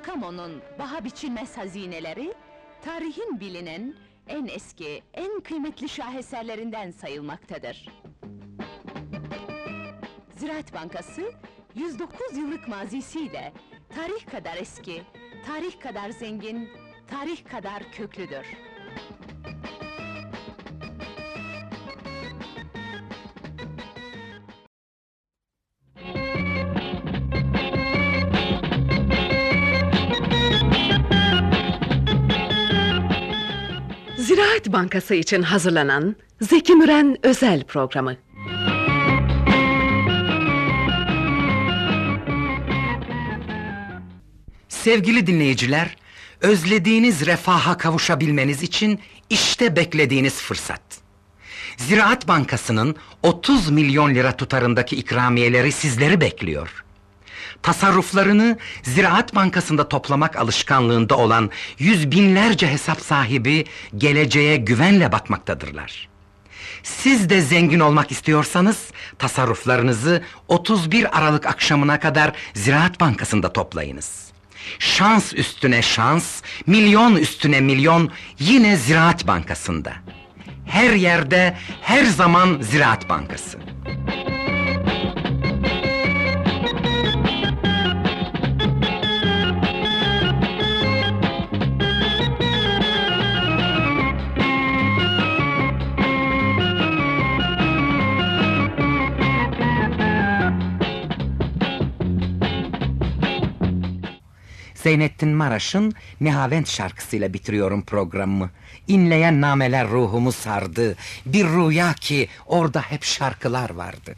Tutankamon'un paha biçilmez hazineleri, tarihin bilinen en eski, en kıymetli şaheserlerinden sayılmaktadır. Ziraat Bankası, 109 yıllık mazisiyle, tarih kadar eski, tarih kadar zengin, tarih kadar köklüdür. Ziraat Bankası için hazırlanan Zeki Müren özel programı. Sevgili dinleyiciler, özlediğiniz refaha kavuşabilmeniz için işte beklediğiniz fırsat. Ziraat Bankası'nın 30 milyon lira tutarındaki ikramiyeleri sizleri bekliyor. Tasarruflarını Ziraat Bankası'nda toplamak alışkanlığında olan yüz binlerce hesap sahibi geleceğe güvenle bakmaktadırlar. Siz de zengin olmak istiyorsanız tasarruflarınızı 31 Aralık akşamına kadar Ziraat Bankası'nda toplayınız. Şans üstüne şans, milyon üstüne milyon yine Ziraat Bankası'nda. Her yerde, her zaman Ziraat Bankası. Zeynettin Maraş'ın Nihavent şarkısıyla bitiriyorum programımı. İnleyen nameler ruhumu sardı. Bir rüya ki orada hep şarkılar vardı.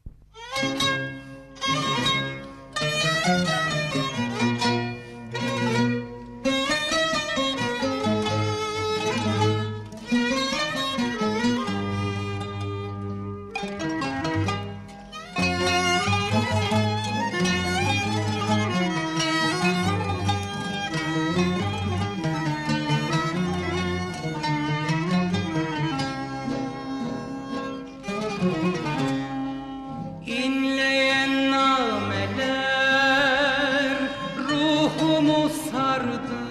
İnleyen nameler ruhumu sardı.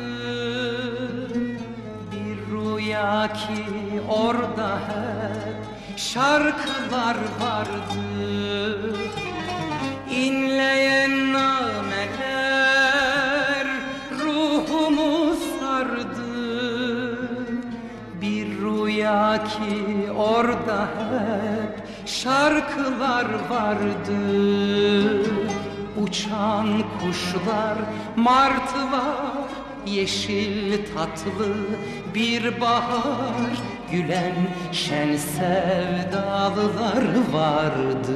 Bir rüya ki orada hep şarkılar vardı. İnleyen nameler ruhumu sardı. Bir rüya ki orada hep şarkılar vardı. Uçan kuşlar, martılar, yeşil tatlı bir bahar, gülen şen sevdalılar vardı.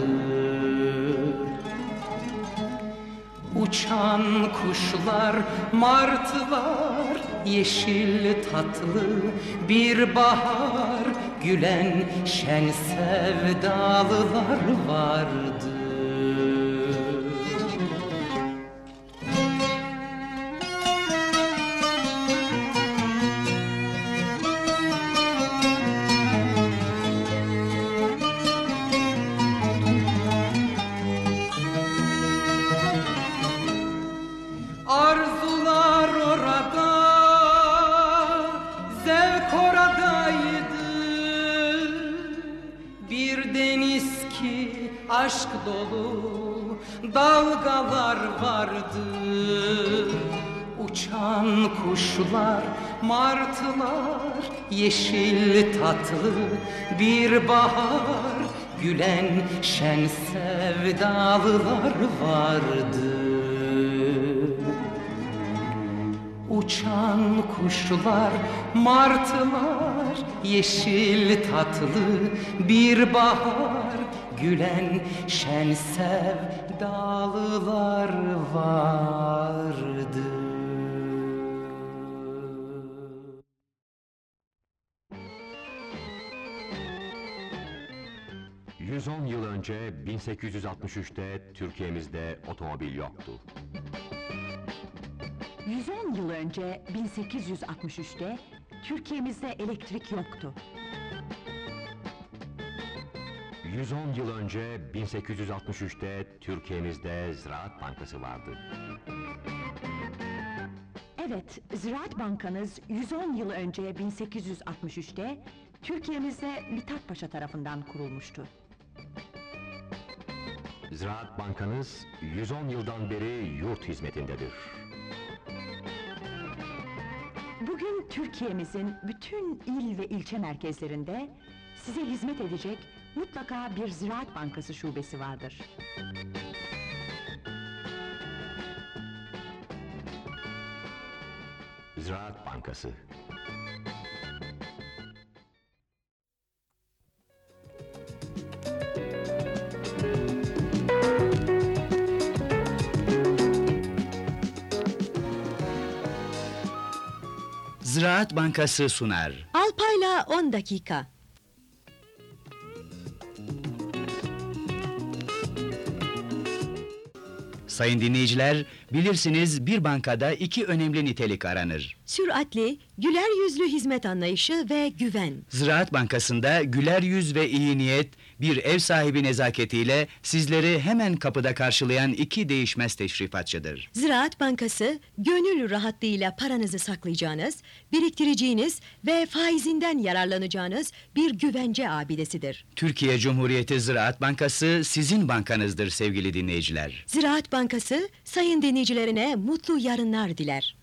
Uçan kuşlar, martılar, yeşil tatlı bir bahar, gülen şen sevdalılar vardı. Arzular orada, zevk oradaydı. Bir deniz ki aşk dolu dalgalar vardı. Uçan kuşlar, martılar, yeşil tatlı bir bahar, gülen şen sevdalılar vardı. Uçan kuşlar, martılar, yeşil tatlı bir bahar, gülen şen sevdalılar vardı. 110 yıl önce 1863'te Türkiye'mizde otomobil yoktu. 110 yıl önce 1863'te Türkiye'mizde elektrik yoktu. 110 yıl önce 1863'te Türkiye'mizde Ziraat Bankası vardı. Evet, Ziraat Bankanız 110 yıl önce 1863'te Türkiye'mizde Mithat Paşa tarafından kurulmuştu. Ziraat Bankanız 110 yıldan beri yurt hizmetindedir. Bugün Türkiye'mizin bütün il ve ilçe merkezlerinde size hizmet edecek mutlaka bir Ziraat Bankası şubesi vardır. Ziraat Bankası. Ziraat Bankası sunar. Alpayla 10 dakika. Sayın dinleyiciler, bilirsiniz bir bankada iki önemli nitelik aranır. Süratli, güler yüzlü hizmet anlayışı ve güven. Ziraat Bankası'nda güler yüz ve iyi niyet, bir ev sahibi nezaketiyle sizleri hemen kapıda karşılayan iki değişmez teşrifatçıdır. Ziraat Bankası, gönül rahatlığıyla paranızı saklayacağınız, biriktireceğiniz ve faizinden yararlanacağınız bir güvence abidesidir. Türkiye Cumhuriyeti Ziraat Bankası sizin bankanızdır sevgili dinleyiciler. Ziraat Bankası, sayın dinleyicilerine mutlu yarınlar diler.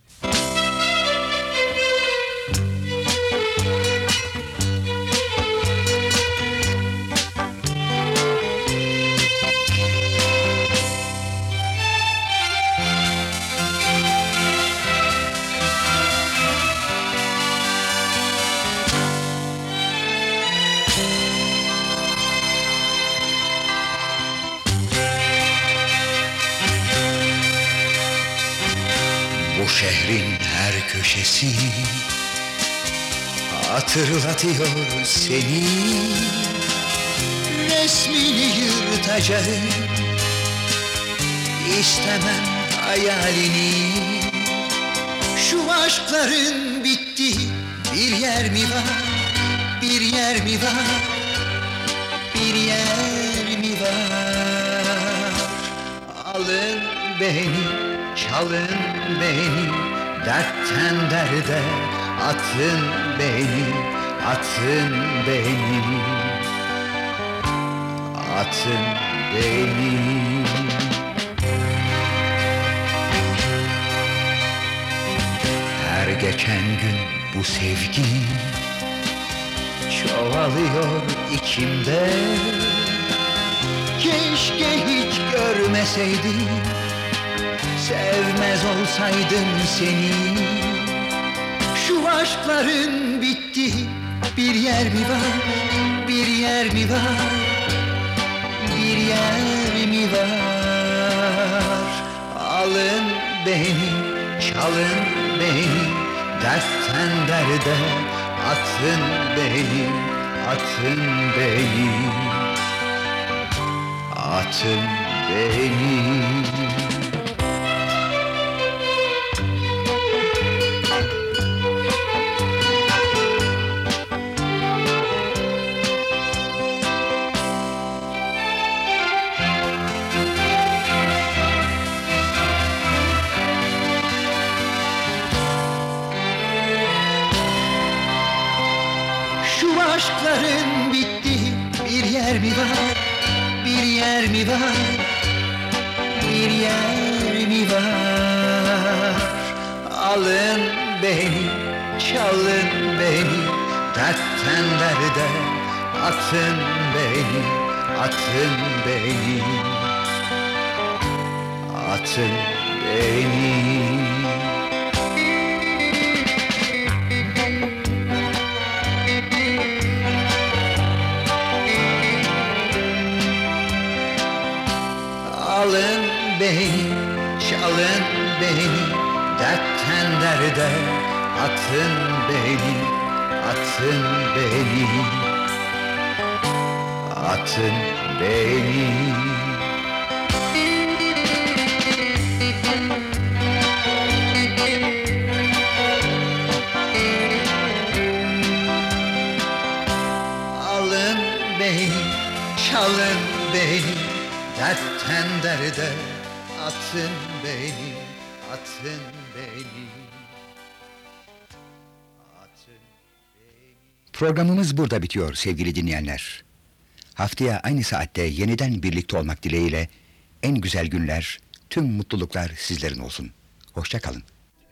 Bu şehrin her köşesi hatırlatıyor seni. Resmini yırtacağım, istemem hayalini. Şu aşkların bitti, bir yer mi var, bir yer mi var, bir yer mi var? Alın beni, çalın beni, dertten derde atın beni, atın beni, atın beni. Her geçen gün bu sevgi çoğalıyor içimde. Keşke hiç görmeseydim, sevmez olsaydım seni. Şu aşkların bitti, bir yer mi var, bir yer mi var, bir yer mi var? Alın beni, çalın beni, dertten derde atın beni, atın beni, atın beni. Aşkların bitti, bir yer mi var, bir yer mi var, bir yer mi var? Alın beni, çalın beni, dertten derde atın beni, atın beni, atın beni. Alın beni, çalın beni, dertten derde atın beni, atın beni, atın beni. Alın beni, çalın beni, dertten derde atın beni, atın beni. Programımız burada bitiyor sevgili dinleyenler. Haftaya aynı saatte yeniden birlikte olmak dileğiyle en güzel günler, tüm mutluluklar sizlerin olsun. Hoşça kalın.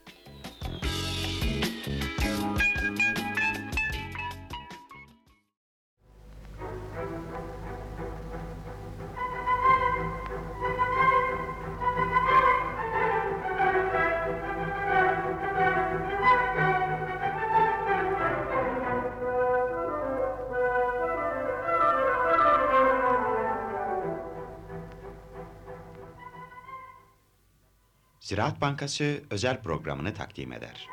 Ziraat Bankası özel programını takdim eder.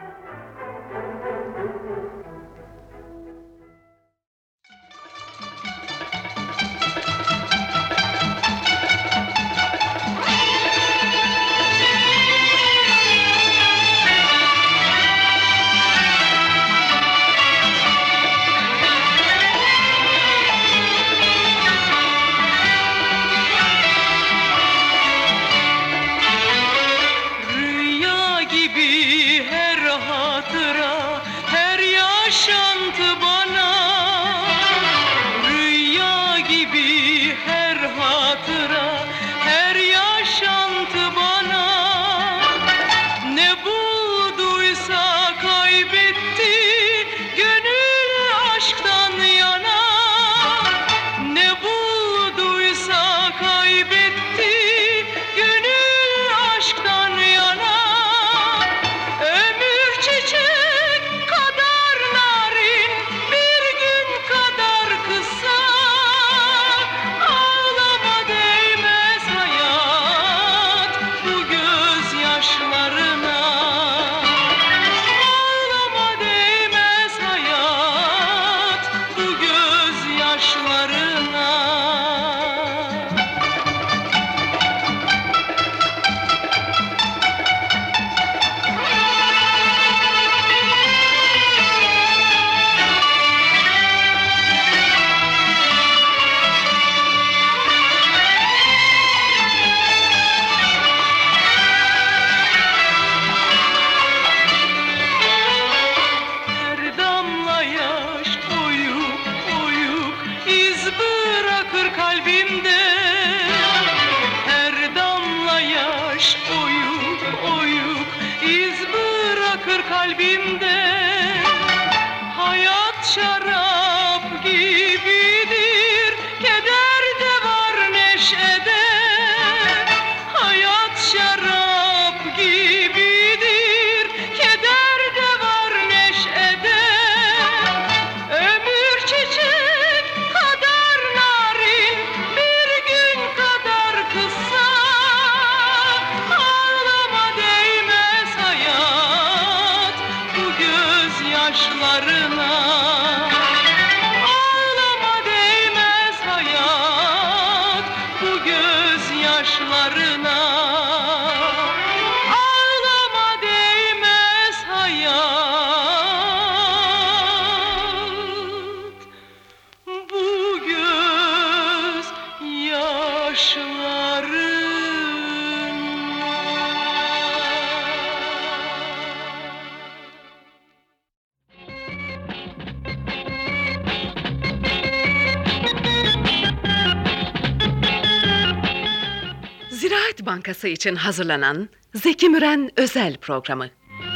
Ziraat Bankası için hazırlanan Zeki Müren özel programı.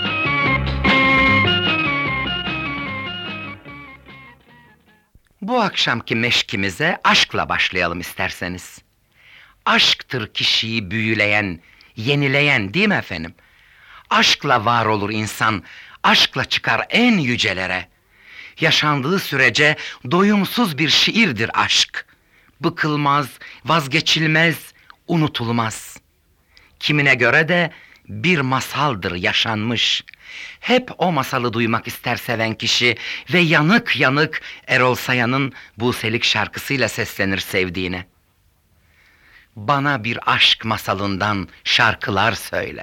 Bu akşamki meşkimize aşkla başlayalım isterseniz. Aşktır kişiyi büyüleyen, yenileyen, değil mi efendim? Aşkla var olur insan, aşkla çıkar en yücelere. Yaşandığı sürece doyumsuz bir şiirdir aşk. Bıkılmaz, vazgeçilmez, unutulmaz. Kimine göre de bir masaldır yaşanmış. Hep o masalı duymak ister seven kişi ve yanık yanık Erol Sayan'ın Buselik şarkısıyla seslenir sevdiğine. Bana bir aşk masalından şarkılar söyle.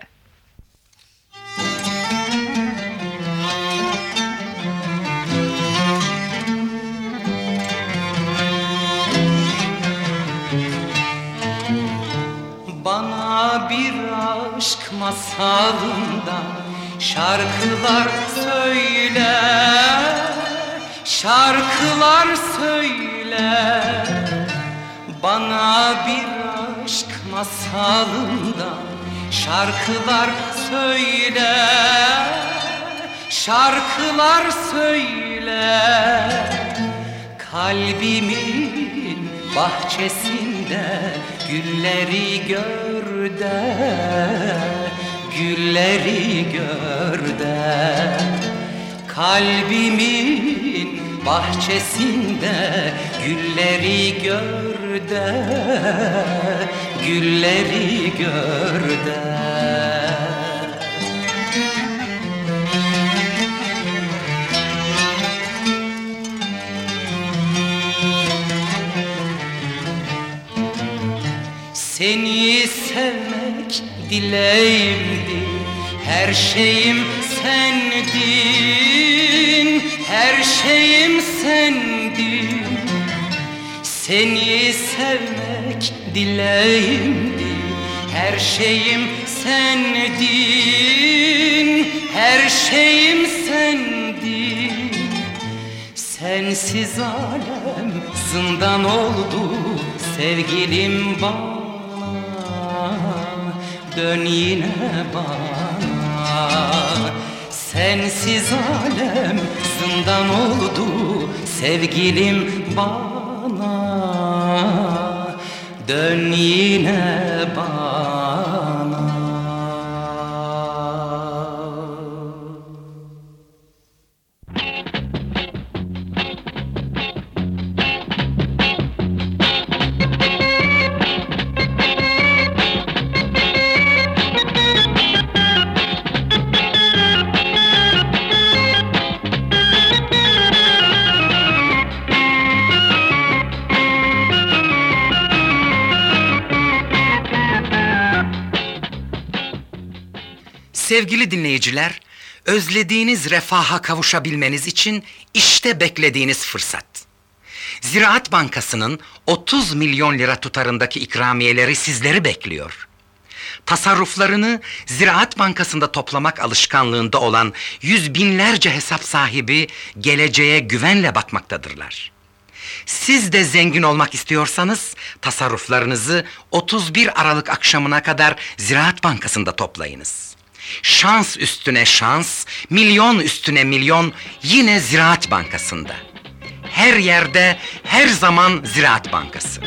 Bana bir aşk masalından şarkılar söyle, şarkılar söyle, bana bir aşk masalından şarkılar söyle, şarkılar söyle. Kalbimin bahçesinde gülleri gör de, gülleri gör de. Kalbimin bahçesinde gülleri gör de, gülleri gör de. Seni sevmek dileğimdi, her şeyim sendin, her şeyim sendin. Seni sevmek dileğimdi, her şeyim sendin, her şeyim sendin. Sensiz alem zindan oldu sevgilim bana. Dön yine bana. Sensiz alem zindan oldu sevgilim bana. Dön yine bana. Sevgili dinleyiciler, özlediğiniz refaha kavuşabilmeniz için işte beklediğiniz fırsat. Ziraat Bankası'nın 30 milyon lira tutarındaki ikramiyeleri sizleri bekliyor. Tasarruflarını Ziraat Bankası'nda toplamak alışkanlığında olan yüz binlerce hesap sahibi geleceğe güvenle bakmaktadırlar. Siz de zengin olmak istiyorsanız tasarruflarınızı 31 Aralık akşamına kadar Ziraat Bankası'nda toplayınız. Şans üstüne şans, milyon üstüne milyon yine Ziraat Bankası'nda. Her yerde, her zaman Ziraat Bankası.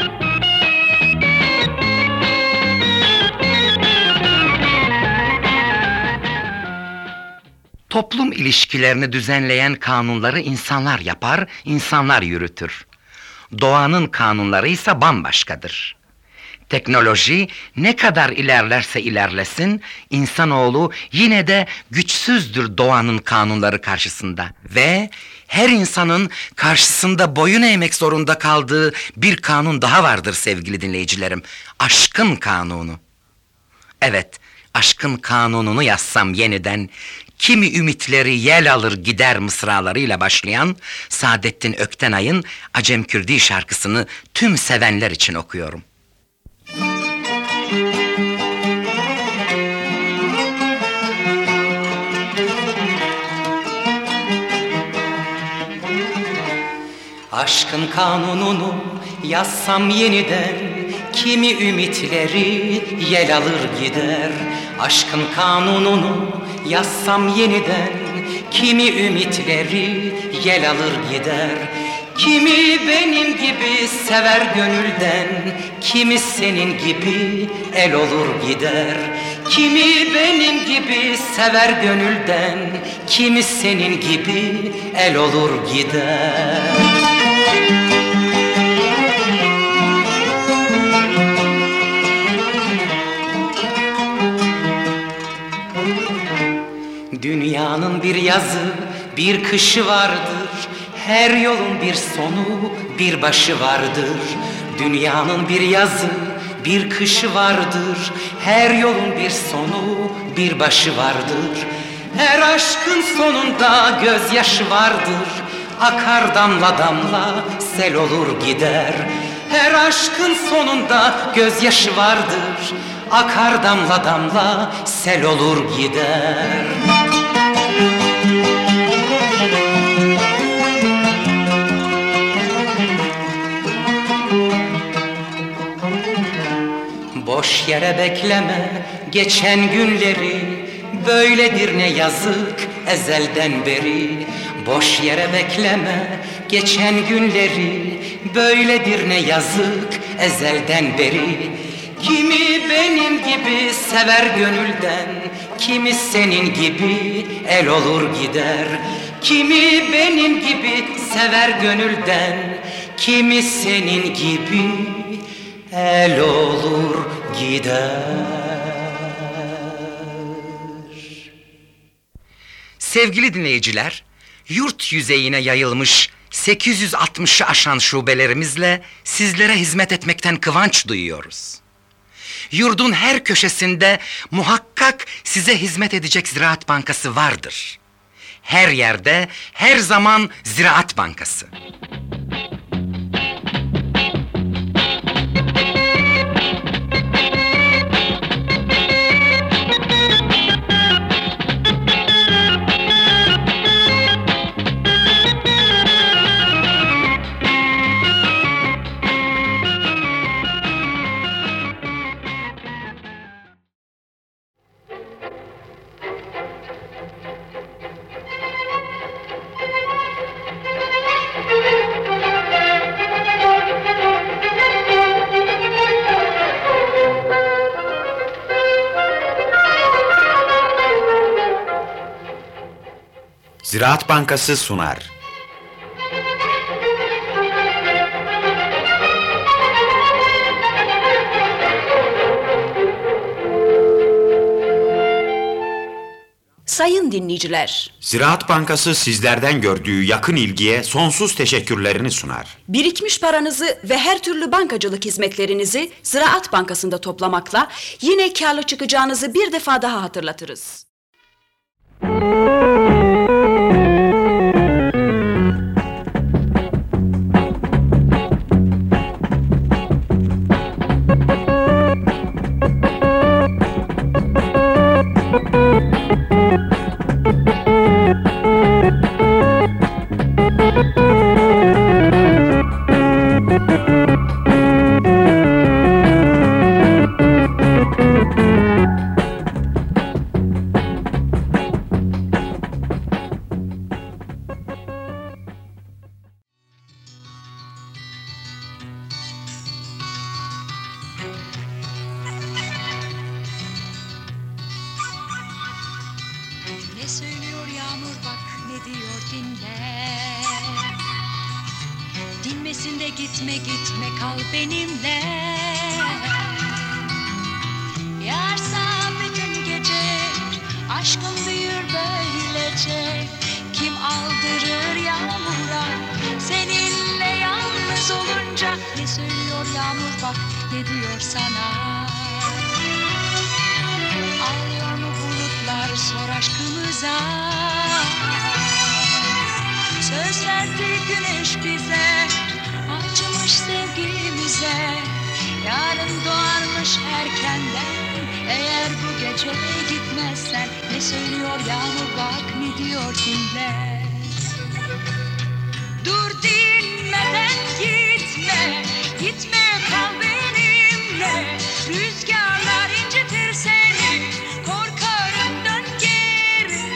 Toplum ilişkilerini düzenleyen kanunları insanlar yapar, insanlar yürütür. Doğanın kanunları ise bambaşkadır. Teknoloji ne kadar ilerlerse ilerlesin, insanoğlu yine de güçsüzdür doğanın kanunları karşısında. Ve her insanın karşısında boyun eğmek zorunda kaldığı bir kanun daha vardır sevgili dinleyicilerim. Aşkın kanunu. Evet, aşkın kanununu yazsam yeniden, kimi ümitleri yel alır gider mısralarıyla başlayan Saadettin Öktenay'ın Acem Kürdi şarkısını tüm sevenler için okuyorum. Aşkın kanununu yazsam yeniden, kimi ümitleri yel alır gider. Aşkın kanununu yazsam yeniden, kimi ümitleri yel alır gider. Kimi benim gibi sever gönülden, kimi senin gibi el olur gider. Kimi benim gibi sever gönülden, kimi senin gibi el olur gider. Dünyanın bir yazı, bir kışı vardır. Her yolun bir sonu, bir başı vardır. Dünyanın bir yazı, bir kışı vardır. Her yolun bir sonu, bir başı vardır. Her aşkın sonunda gözyaşı vardır. Akar damla damla, sel olur gider. Her aşkın sonunda gözyaşı vardır. Akar damla damla, sel olur gider. Boş yere bekleme geçen günleri, böyledir ne yazık ezelden beri. Boş yere bekleme geçen günleri, böyledir ne yazık ezelden beri. Kimi benim gibi sever gönülden, kimi senin gibi el olur gider. Kimi benim gibi sever gönülden, kimi senin gibi el olur gider. Sevgili dinleyiciler, yurt yüzeyine yayılmış 860'ı aşan şubelerimizle sizlere hizmet etmekten kıvanç duyuyoruz. Yurdun her köşesinde muhakkak size hizmet edecek Ziraat Bankası vardır. Her yerde, her zaman Ziraat Bankası. Ziraat Bankası sunar. Sayın dinleyiciler, Ziraat Bankası sizlerden gördüğü yakın ilgiye sonsuz teşekkürlerini sunar. birikmiş paranızı ve her türlü bankacılık hizmetlerinizi Ziraat Bankası'nda toplamakla yine kârlı çıkacağınızı bir defa daha hatırlatırız. Ne söylüyor yağmur bak ne diyor dinle. Dinmesin de gitme gitme kal benimle. Yağarsa bütün gece aşkım büyür böylece. Kim aldırır yağmura seninle yalnız olunca. Ne söylüyor yağmur bak ne diyor sana. Ağlıyor mu bulutlar sor aşkımıza. Söz verdi güneş bize, acımış sevgimize. Yarın doğarmış erkenden, eğer bu gece gitmezsen. Ne söylüyor yağmur bak ne diyor dinle. Dur dinmeden gitme, gitme kal benimle. Rüzgarlar incitir seni, korkarım dön geri.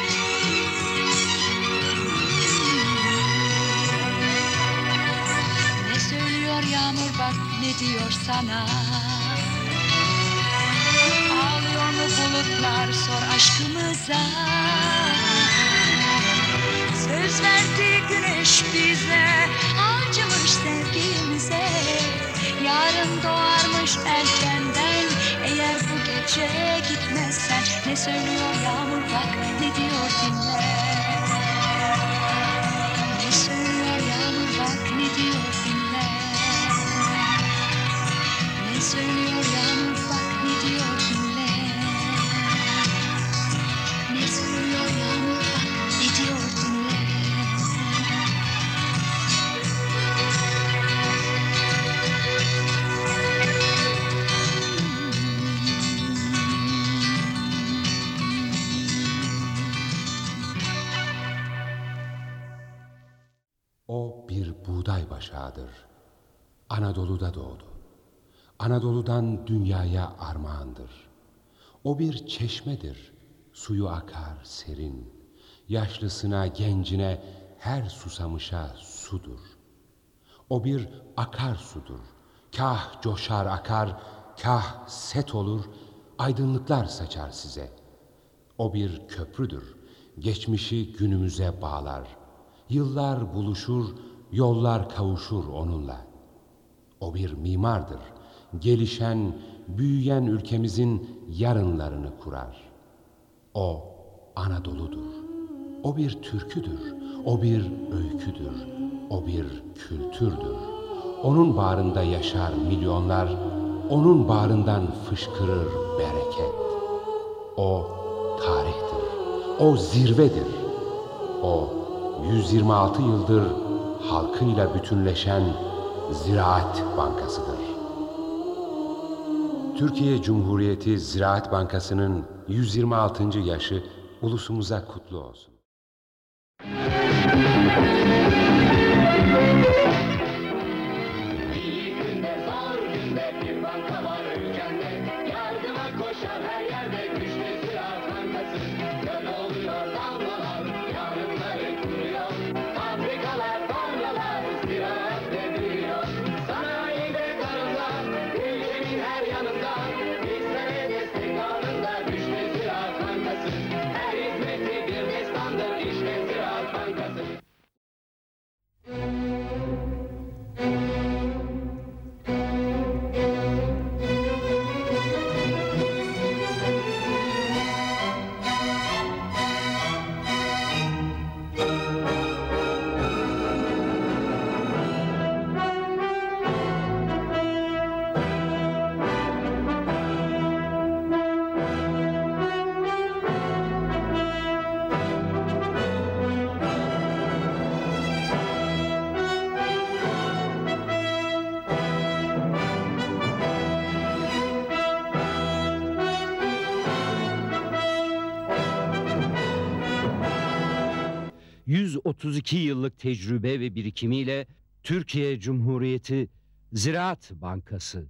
Ne söylüyor yağmur bak ne diyor sana. Ağlıyor mu bulutlar sor aşkımıza. Söz verdi güneş bize, acımış sevgimize. Yarın doğarmış erkenden, eğer bu gece gitmezsen. Ne söylüyor yağmur bak ne diyor dinle. Ne söylüyor yağmur bak ne diyor dinle. Ne söylüyor yağmur bak ne diyor dinle. Ne söylüyor yağmur bak ne diyor dinle. O bir buğday başağıdır. Anadolu'da doğdu. Anadolu'dan dünyaya armağandır. O bir çeşmedir, suyu akar serin. Yaşlısına, gencine, her susamışa sudur. O bir akarsudur. Kah coşar akar, kah set olur, aydınlıklar saçar size. O bir köprüdür, geçmişi günümüze bağlar. Yıllar buluşur, yollar kavuşur onunla. O bir mimardır, gelişen, büyüyen ülkemizin yarınlarını kurar. O Anadolu'dur. O bir türküdür, o bir öyküdür, o bir kültürdür. Onun bağrında yaşar milyonlar, onun bağrından fışkırır bereket. O tarihtir, o zirvedir. O 126 yıldır halkıyla bütünleşen Ziraat Bankası'dır. Türkiye Cumhuriyeti Ziraat Bankası'nın 126. yaşı ulusumuza kutlu olsun. İyi günde, zor günde bir banka var ülkemde. Yardıma koşar her yerde güçlü Ziraat Bankası. Göl oluyor damlalar, yarınları kuruyor. Fabrikalar, tarlalar, ziraatle büyüyor. Sanayide, tarımda, ülkenin her yanında. Bizlere destek anında güçlü Ziraat Bankası. Her hizmeti bir destandır işte Ziraat Bankası. 132 yıllık tecrübe ve birikimiyle Türkiye Cumhuriyeti Ziraat Bankası.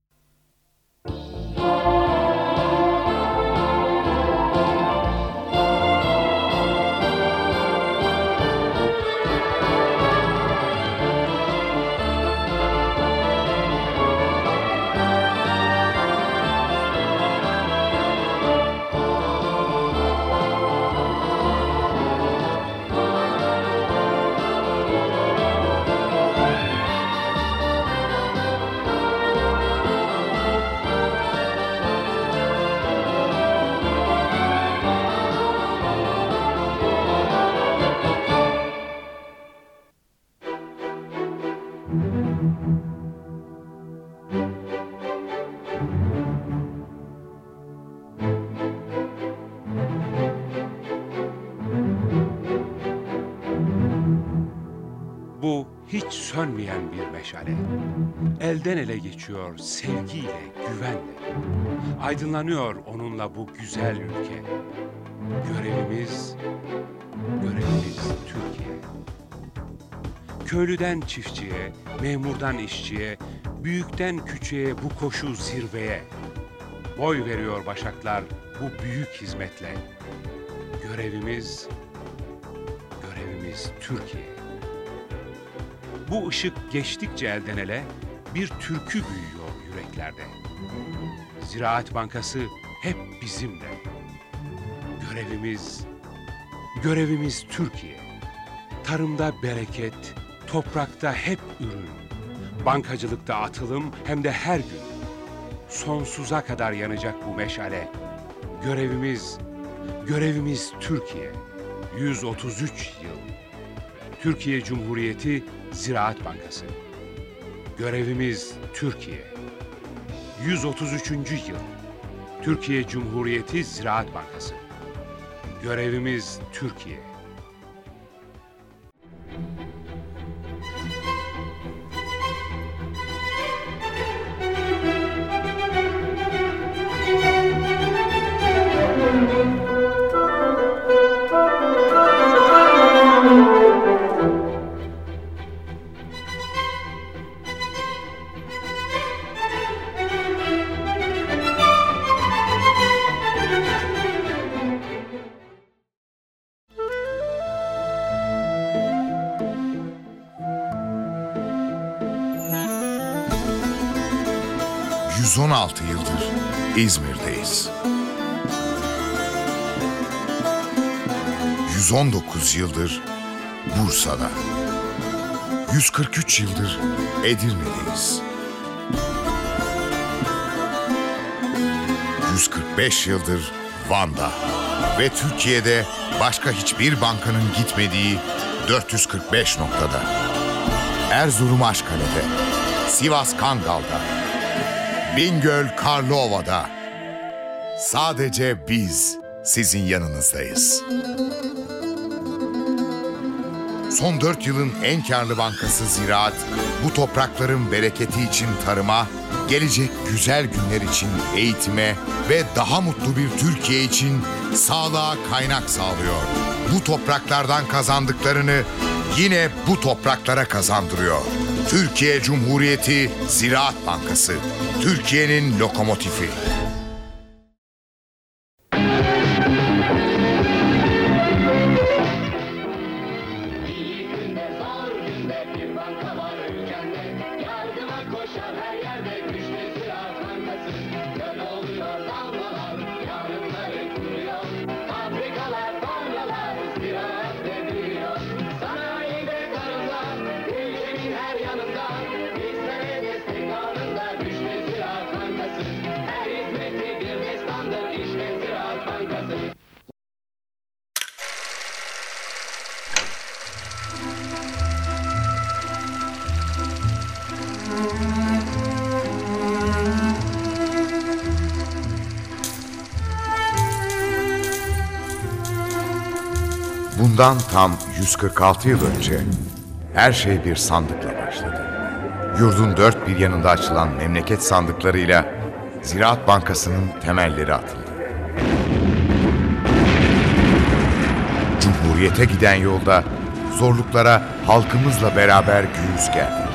Bu hiç sönmeyen bir meşale. Elden ele geçiyor sevgiyle, güvenle. Aydınlanıyor onunla bu güzel ülke. Görevimiz Türkiye. Köylüden çiftçiye, memurdan işçiye, büyükten küçüğe bu koşu zirveye. Boy veriyor başaklar bu büyük hizmetle. Görevimiz Türkiye. Bu ışık geçtikçe elden ele bir türkü büyüyor yüreklerde. Ziraat Bankası hep bizimle. Görevimiz Türkiye. Tarımda bereket, toprakta hep ürün. Bankacılıkta atılım hem de her gün. Sonsuza kadar yanacak bu meşale. Görevimiz Türkiye. 133 yıl. Türkiye Cumhuriyeti Ziraat Bankası. Görevimiz Türkiye. 133. yıl. Türkiye Cumhuriyeti Ziraat Bankası. Görevimiz Türkiye. 116 yıldır İzmir'deyiz. 119 yıldır Bursa'da. 143 yıldır Edirne'deyiz. 145 yıldır Van'da. Ve Türkiye'de başka hiçbir bankanın gitmediği 445 noktada. Erzurum Aşkale'de, Sivas Kangal'da, Bingöl Karlova'da. Sadece biz sizin yanınızdayız. Son 4 yılın en karlı bankası Ziraat, bu toprakların bereketi için tarıma, gelecek güzel günler için eğitime ve daha mutlu bir Türkiye için sağlığa kaynak sağlıyor. Bu topraklardan kazandıklarını yine bu topraklara kazandırıyor. Türkiye Cumhuriyeti Ziraat Bankası, Türkiye'nin lokomotifi. Bundan tam 146 yıl önce her şey bir sandıkla başladı. Yurdun dört bir yanında açılan memleket sandıklarıyla Ziraat Bankası'nın temelleri atıldı. Cumhuriyete giden yolda zorluklara halkımızla beraber göğüs gerdik.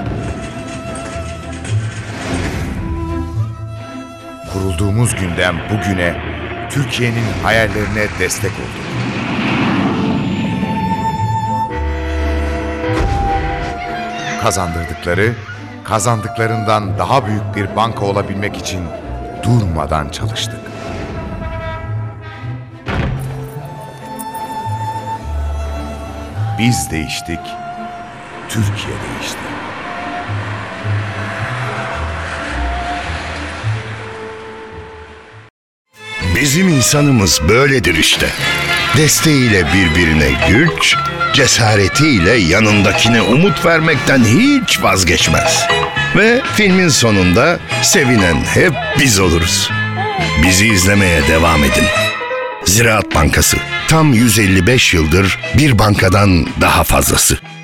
Kurulduğumuz günden bugüne Türkiye'nin hayallerine destek olduk. Kazandıklarından daha büyük bir banka olabilmek için durmadan çalıştık. Biz değiştik, Türkiye değişti. Bizim insanımız böyledir işte. Desteğiyle birbirine güç, cesaretiyle yanındakine umut vermekten hiç vazgeçmez. Ve filmin sonunda sevinen hep biz oluruz. Bizi izlemeye devam edin. Ziraat Bankası, tam 155 yıldır bir bankadan daha fazlası.